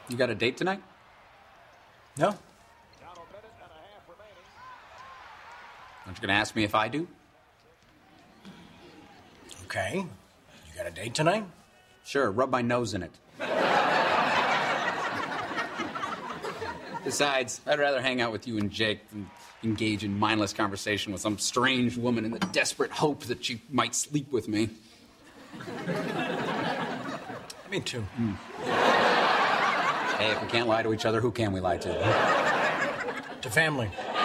You got a date tonight? No. Aren't you going to ask me if I do? Okay. You got a date tonight? Sure, rub my nose in it. Besides, I'd rather hang out with you and Jake than engage in mindless conversation with some strange woman in the desperate hope that she might sleep with me. Me too. Hey, if we can't lie to each other, who can we lie to? To family.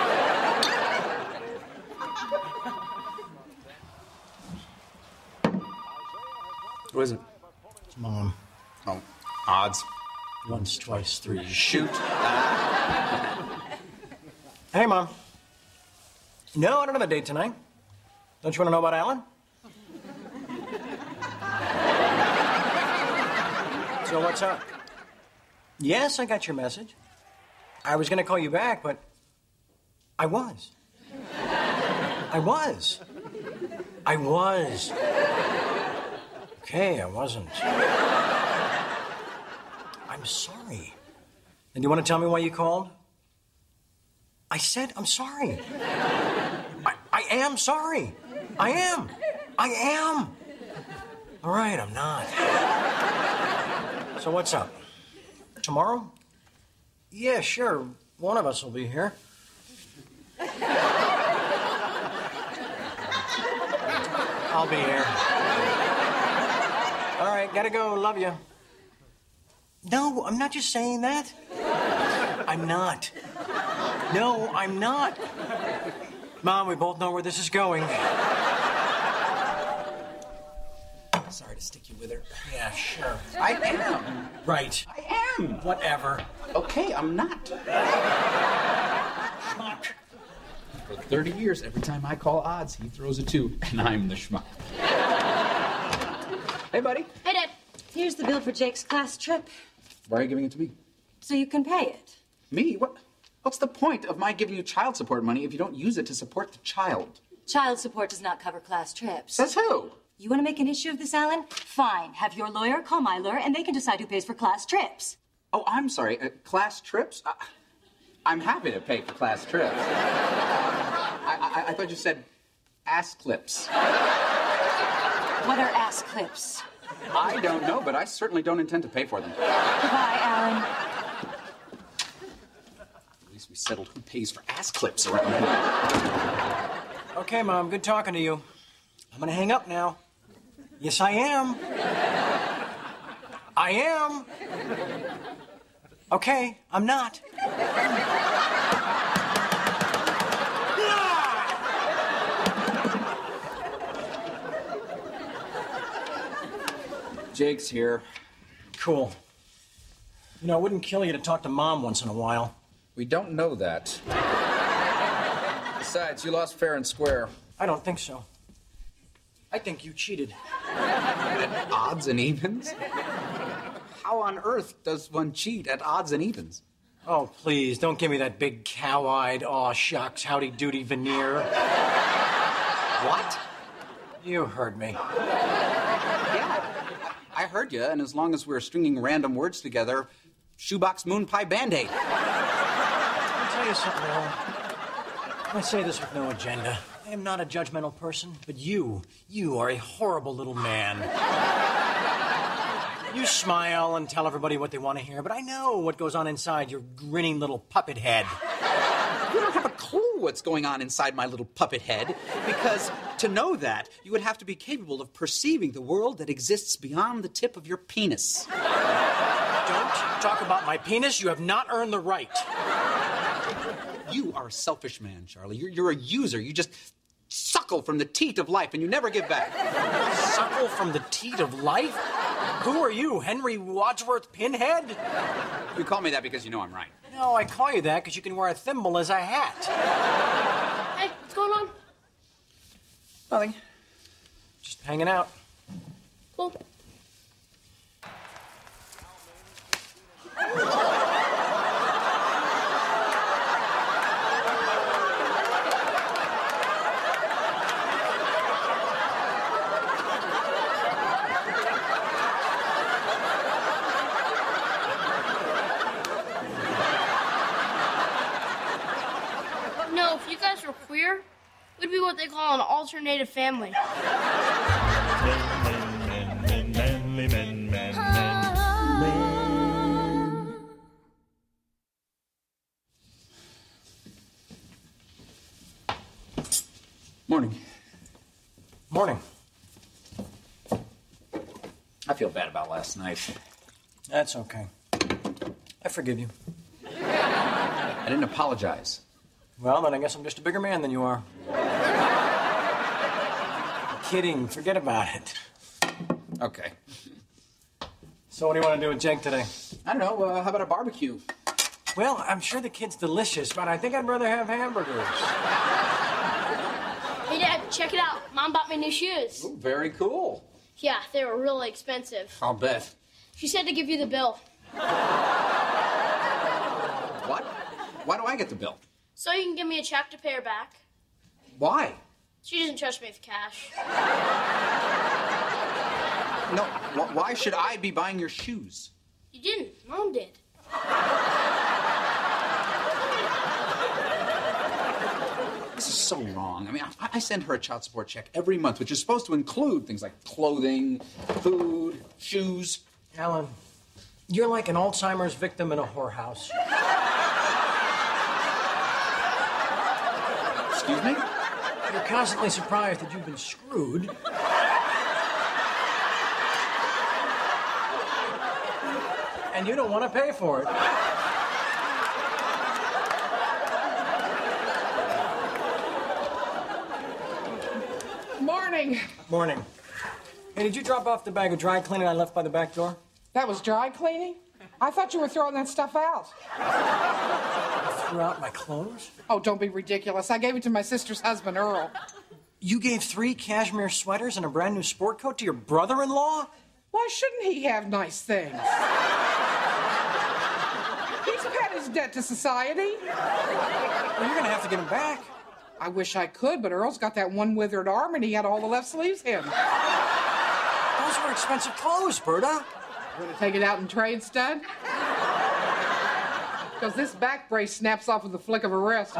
Who is it? It's Mom. Oh, odds. Once, twice, three. Shoot. Hey, Mom. No, I don't have a date tonight. Don't you want to know about Alan? So what's up? Yes, I got your message. I was going to call you back, but I was. Okay, I wasn't. I'm sorry. And do you want to tell me why you called? I said I'm sorry. I am sorry. I am. All right, I'm not. So what's up? Tomorrow? Yeah, sure. One of us will be here. I'll be here. All right, gotta go. Love you. No, I'm not just saying that. I'm not. No, I'm not. Mom, we both know where this is going. Sorry to stick you with her. Yeah, sure. I am. Right. I am. Whatever. Okay, I'm not. Schmuck. For 30 years, every time I call odds, he throws a 2, and I'm the schmuck. Hey, buddy. Hey, Dad. Here's the bill for Jake's class trip. Why are you giving it to me? So you can pay it. Me? What's the point of my giving you child support money if you don't use it to support the child? Child support does not cover class trips. Says who? You want to make an issue of this, Alan? Fine. Have your lawyer call my lawyer, and they can decide who pays for class trips. Oh, I'm sorry. Class trips? I'm happy to pay for class trips. I thought you said ass clips. What are ass clips? I don't know, but I certainly don't intend to pay for them. Goodbye, Alan. At least we settled who pays for ass clips around here. Okay, Mom, good talking to you. I'm gonna hang up now. Yes, I am. I am. Okay, I'm not. Jake's here. Cool. You know, it wouldn't kill you to talk to Mom once in a while. We don't know that. Besides, you lost fair and square. I don't think so. I think you cheated. At odds and evens? How on earth does one cheat at odds and evens? Oh, please, don't give me that big cow-eyed, aw shucks, howdy-doody veneer. What? You heard me. Yeah, I heard you, and as long as we're stringing random words together, shoebox moon pie Band-Aid. I'll tell you something, Alan. I say this with no agenda. I am not a judgmental person, but you are a horrible little man. You smile and tell everybody what they want to hear, but I know what goes on inside your grinning little puppet head. You don't have a clue what's going on inside my little puppet head, because to know that, you would have to be capable of perceiving the world that exists beyond the tip of your penis. Don't talk about my penis. You have not earned the right. You are a selfish man, Charlie. You're a user. You just suckle from the teat of life, and you never give back. Suckle from the teat of life? Who are you, Henry Wadsworth Pinhead? You call me that because you know I'm right. No, I call you that because you can wear a thimble as a hat. Hey, what's going on? Nothing. Just hanging out. Cool. were queer, we'd be what they call an alternative family. Morning. Morning. I feel bad about last night. That's okay. I forgive you. I didn't apologize. Well, then I guess I'm just a bigger man than you are. Kidding. Forget about it. Okay. So what do you want to do with Jake today? I don't know. How about a barbecue? Well, I'm sure the kid's delicious, but I think I'd rather have hamburgers. Hey, Dad, check it out. Mom bought me new shoes. Ooh, very cool. Yeah, they were really expensive. I'll bet. She said to give you the bill. What? Why do I get the bill? So you can give me a check to pay her back. Why? She doesn't trust me with cash. No, why should I be buying your shoes? You didn't. Mom did. This is so wrong. I mean, I send her a child support check every month, which is supposed to include things like clothing, food, shoes. Alan, you're like an Alzheimer's victim in a whorehouse. Excuse me? You're constantly surprised that you've been screwed. And you don't want to pay for it. Morning. Morning. Hey, did you drop off the bag of dry cleaning I left by the back door? That was dry cleaning? I thought you were throwing that stuff out. I threw out my clothes? Oh, don't be ridiculous. I gave it to my sister's husband, Earl. You gave 3 cashmere sweaters and a brand new sport coat to your brother-in-law? Why shouldn't he have nice things? He's paid his debt to society. Well, you're gonna have to get him back. I wish I could, but Earl's got that one withered arm and he had all the left sleeves in. Those were expensive clothes, Berta. You want to take it out and trade, stud? Because this back brace snaps off with the flick of a wrist.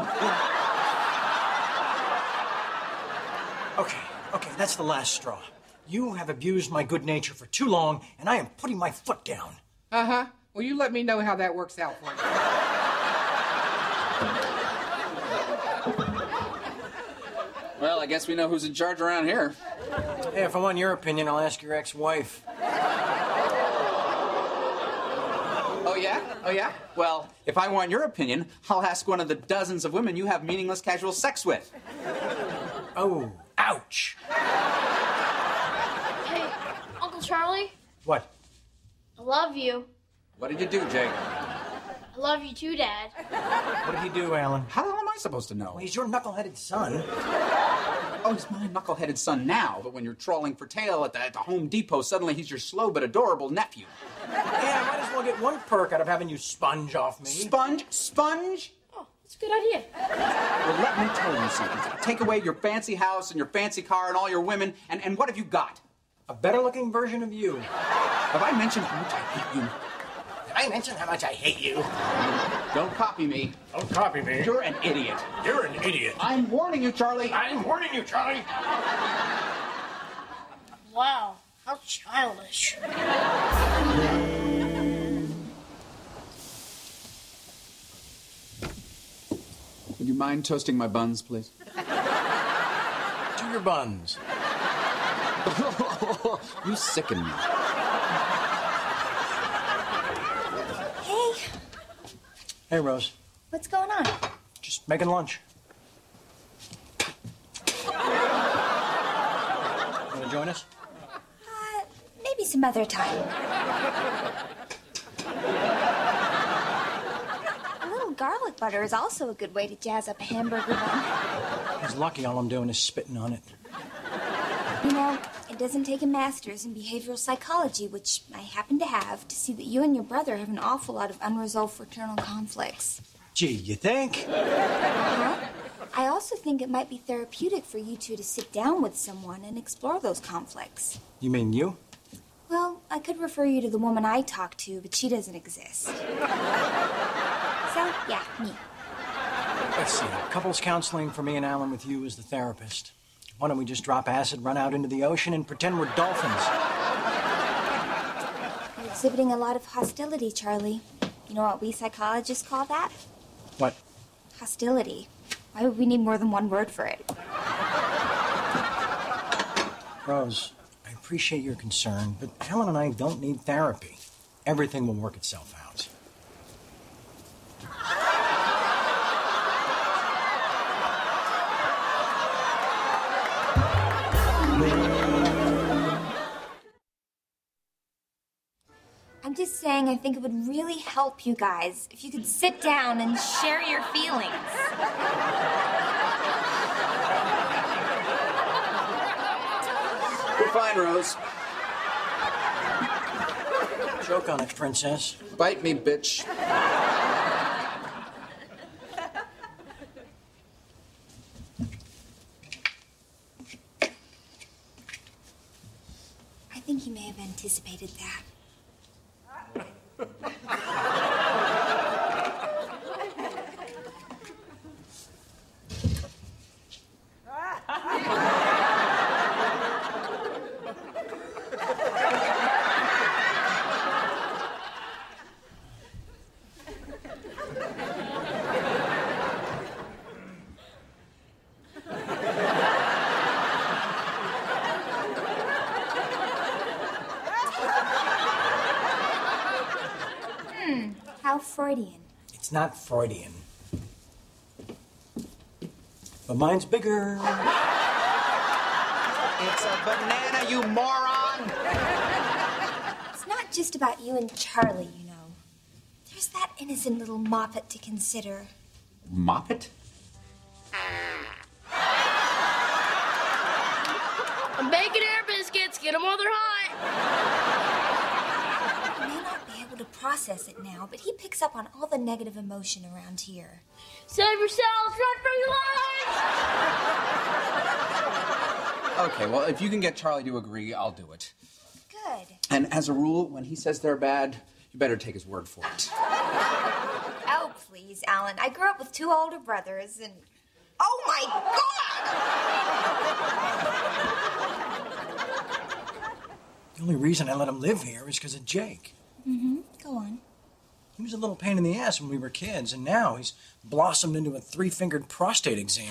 Okay, that's the last straw. You have abused my good nature for too long, and I am putting my foot down. Uh-huh. Well, you let me know how that works out for you. Well, I guess we know who's in charge around here. Hey, if I want your opinion, I'll ask your ex-wife. Oh, yeah? Oh, yeah? Well, if I want your opinion, I'll ask one of the dozens of women you have meaningless casual sex with. Oh, ouch. Hey, Uncle Charlie, What? I love you. What did you do, Jake? I love you too, Dad. What did he do, Alan? How the hell am I supposed to know? Well, he's your knuckleheaded son. Oh, he's my knuckleheaded son now, but when you're trawling for tail at the Home Depot, suddenly he's your slow but adorable nephew. Yeah, I might as well get one perk out of having you sponge off me. Sponge? Oh, that's a good idea. Well, let me tell you something. Take away your fancy house and your fancy car and all your women, and what have you got? A better-looking version of you. Have I mentioned how much I hate you? Did I mention how much I hate you? Don't copy me. Don't copy me. You're an idiot. You're an idiot. I'm warning you, Charlie. I'm warning you, Charlie. Wow, how childish. Would you mind toasting my buns, please? To your buns. You sicken me. Hey, Hey, Rose. what's going on? Just making lunch. Want to join us? Maybe some other time. A little garlic butter is also a good way to jazz up a hamburger bun. He's lucky all I'm doing is spitting on it. You know, it doesn't take a master's in behavioral psychology, which I happen to have, to see that you and your brother have an awful lot of unresolved fraternal conflicts. Gee, you think? Huh? I also think it might be therapeutic for you two to sit down with someone and explore those conflicts. You mean you? Well, I could refer you to the woman I talk to, but she doesn't exist. So, yeah, me. let's see. Couples counseling for me and Alan with you as the therapist. Why don't we just drop acid, run out into the ocean, and pretend we're dolphins? You're exhibiting a lot of hostility, Charlie. You know what we psychologists call that? What? Hostility. Why would we need more than one word for it? Rose, I appreciate your concern, but Alan and I don't need therapy. Everything will work itself out. I'm just saying I think it would really help you guys if you could sit down and share your feelings. We're fine, Rose. Joke on it, princess. Bite me, bitch. I think you may have anticipated that. How Freudian. It's not Freudian. But mine's bigger. It's a banana, you moron! It's not just about you and Charlie, you know. There's that innocent little moppet to consider. Moppet? I'm baking air biscuits. Get them while they're hot. He may not be able to process it now, but he picks up on all the negative emotion around here. Save yourselves. Run for your lives. Okay, well, if you can get Charlie to agree, I'll do it. Good. And as a rule, when he says they're bad, you better take his word for it. Oh, please, Alan. I grew up with two older brothers, and... Oh, my God! The only reason I let him live here is because of Jake. Mm-hmm. Go on. He was a little pain in the ass when we were kids, and now he's blossomed into a 3-fingered prostate exam.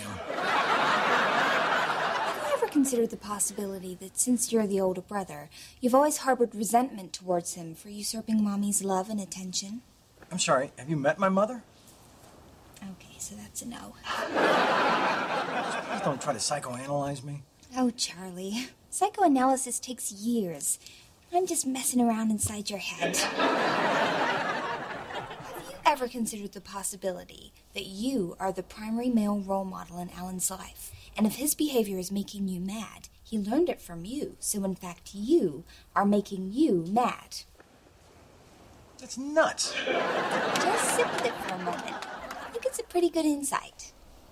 Have you ever considered the possibility that since you're the older brother, you've always harbored resentment towards him for usurping Mommy's love and attention? I'm sorry, have you met my mother? Okay, so that's a no. Please don't try to psychoanalyze me. Oh, Charlie. Psychoanalysis takes years. I'm just messing around inside your head. Have you ever considered the possibility that you are the primary male role model in Alan's life? And if his behavior is making you mad, he learned it from you. So, in fact, you are making you mad. That's nuts. Just sit with it for a moment. I think it's a pretty good insight.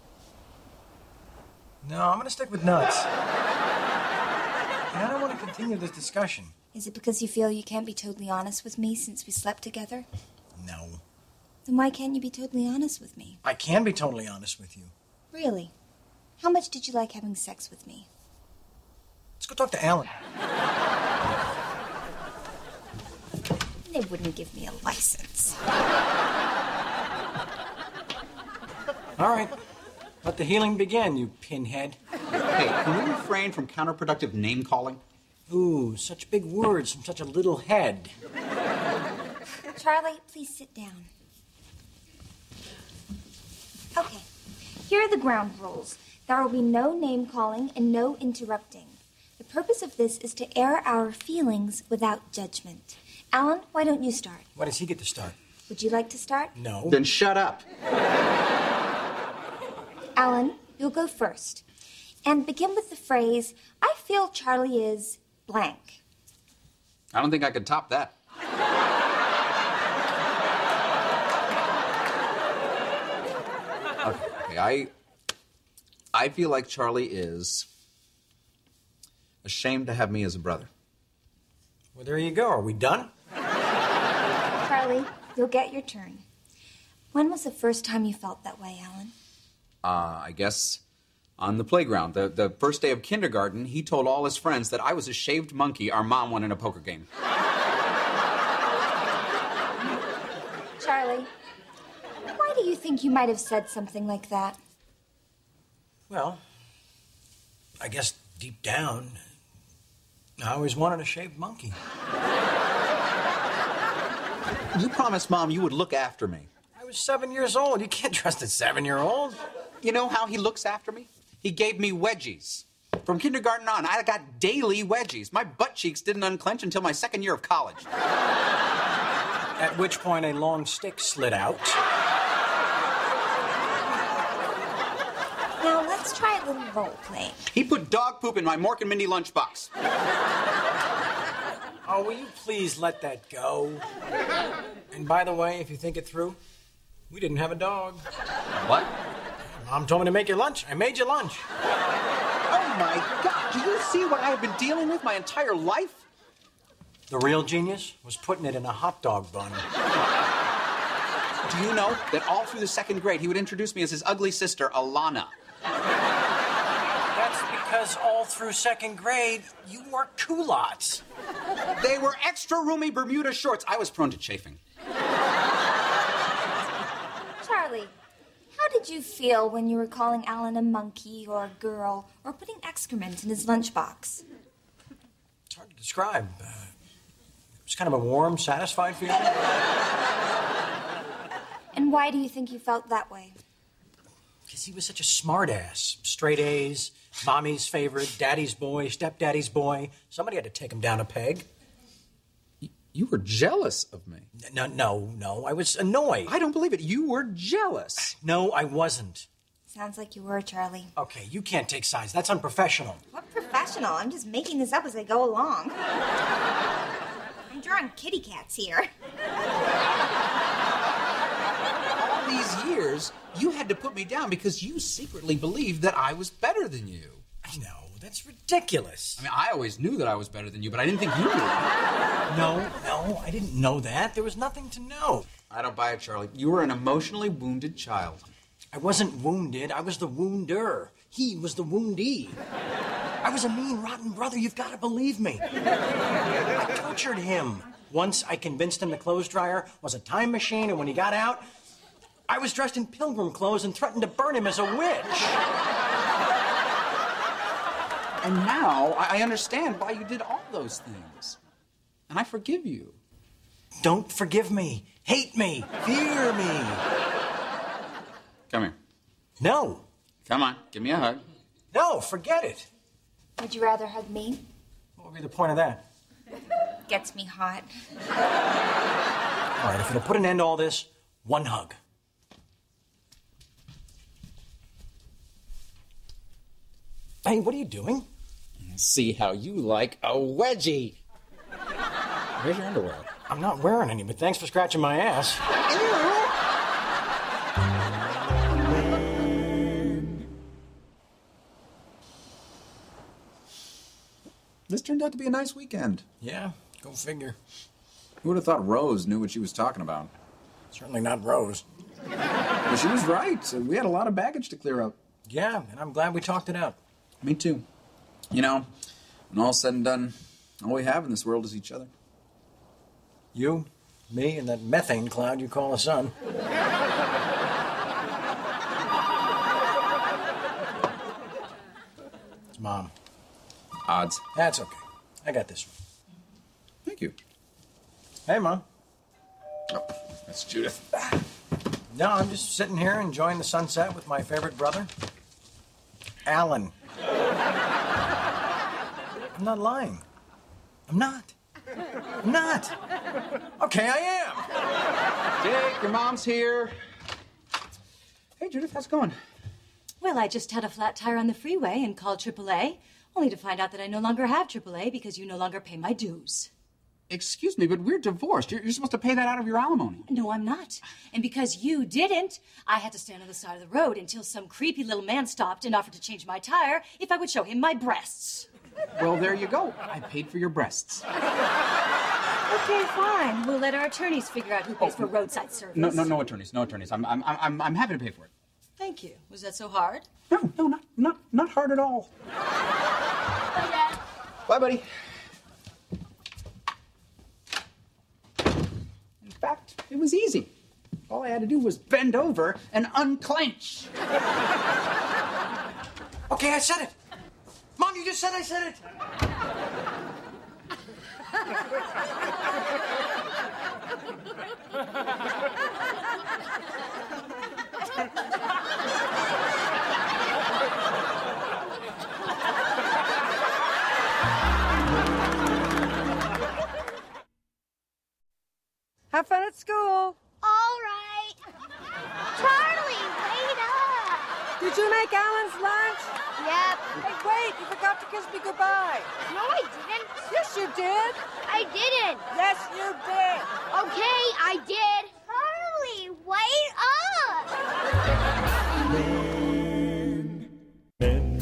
No, I'm going to stick with nuts. And I don't want to continue this discussion. Is it because you feel you can't be totally honest with me since we slept together? No. Then why can't you be totally honest with me? I can be totally honest with you. Really? How much did you like having sex with me? Let's go talk to Alan. They wouldn't give me a license. All right. Let the healing begin, you pinhead. Hey, can we refrain from counterproductive name-calling? Ooh, such big words from such a little head. Charlie, please sit down. Okay, here are the ground rules. There will be no name-calling and no interrupting. The purpose of this is to air our feelings without judgment. Alan, why don't you start? Why does he get to start? Would you like to start? No. Then shut up. Alan, you'll go first. And begin with the phrase, I feel Charlie is blank. I don't think I could top that. Okay, I feel like Charlie is ashamed to have me as a brother. Well, there you go. Are we done? Charlie, you'll get your turn. When was the first time you felt that way, Alan? I guess on the playground. The first day of kindergarten, he told all his friends that I was a shaved monkey our mom won in a poker game. Charlie, why do you think you might have said something like that? Well, I guess deep down, I always wanted a shaved monkey. You promised Mom you would look after me. I was 7 years old. You can't trust a 7-year-old. You know how he looks after me? He gave me wedgies. From kindergarten on, I got daily wedgies. My butt cheeks didn't unclench until my second year of college. At which point a long stick slid out. Now, let's try a little role-playing. He put dog poop in my Mork and Mindy lunchbox. Oh, will you please let that go? And by the way, if you think it through, we didn't have a dog. What? Mom told me to make you lunch. I made you lunch. Oh, my God. Do you see what I have been dealing with my entire life? The real genius was putting it in a hot dog bun. Do you know that all through the second grade, he would introduce me as his ugly sister, Alana? That's because all through second grade, you wore culottes. They were extra roomy Bermuda shorts. I was prone to chafing. Charlie, how did you feel when you were calling Alan a monkey or a girl or putting excrement in his lunchbox? It's hard to describe. It was kind of a warm, satisfied feeling. And why do you think you felt that way? Because he was such a smartass. Straight A's, mommy's favorite, daddy's boy, stepdaddy's boy. Somebody had to take him down a peg. You were jealous of me. No. I was annoyed. I don't believe it. You were jealous. No, I wasn't. Sounds like you were, Charlie. Okay, you can't take sides. That's unprofessional. What professional? I'm just making this up as I go along. I'm drawing kitty cats here. All these years, you had to put me down because you secretly believed that I was better than you. No, that's ridiculous. I mean, I always knew that I was better than you, but I didn't think you knew. No, I didn't know that. There was nothing to know. I don't buy it, Charlie. You were an emotionally wounded child. I wasn't wounded. I was the wounder. He was the woundee. I was a mean, rotten brother. You've got to believe me. I tortured him. Once I convinced him the clothes dryer was a time machine, and when he got out, I was dressed in pilgrim clothes and threatened to burn him as a witch. And now I understand why you did all those things. And I forgive you. Don't forgive me. Hate me. Fear me. Come here. No. Come on, give me a hug. No, forget it. Would you rather hug me? What would be the point of that? Gets me hot. All right, if it'll put an end to all this, one hug. Hey, what are you doing? See how you like a wedgie. Where's your underwear? I'm not wearing any, but thanks for scratching my ass. This turned out to be a nice weekend. Yeah, go figure. Who would have thought Rose knew what she was talking about? Certainly not Rose. But she was right. We had a lot of baggage to clear up. Yeah, and I'm glad we talked it out. Me too. You know, when all's said and done, all we have in this world is each other. You, me, and that methane cloud you call a sun. It's Mom. Odds. That's okay. I got this one. Thank you. Hey, Mom. Oh, that's Judith. No, I'm just sitting here enjoying the sunset with my favorite brother, Alan. I'm not lying. I'm not. Okay, I am. Jake, your mom's here. Hey, Judith, how's it going? Well, I just had a flat tire on the freeway and called AAA, only to find out that I no longer have AAA because you no longer pay my dues. Excuse me, but we're divorced. You're supposed to pay that out of your alimony. No, I'm not. And because you didn't, I had to stand on the side of the road until some creepy little man stopped and offered to change my tire if I would show him my breasts. Well, there you go. I paid for your breasts. Okay, fine. We'll let our attorneys figure out who pays for roadside service. No attorneys. No attorneys. I'm happy to pay for it. Thank you. Was that so hard? No, not hard at all. Bye, Dad. Bye, buddy. In fact, it was easy. All I had to do was bend over and unclench. Okay, I said it. Mom, you just said I said it. Have fun at school. All right. Charlie, wait up. Did you make Alan's lunch? Yep. Hey, wait, you forgot to kiss me goodbye. No, I didn't. Yes, you did. I didn't. Yes, you did. Okay, I did. Charlie, wait up. Men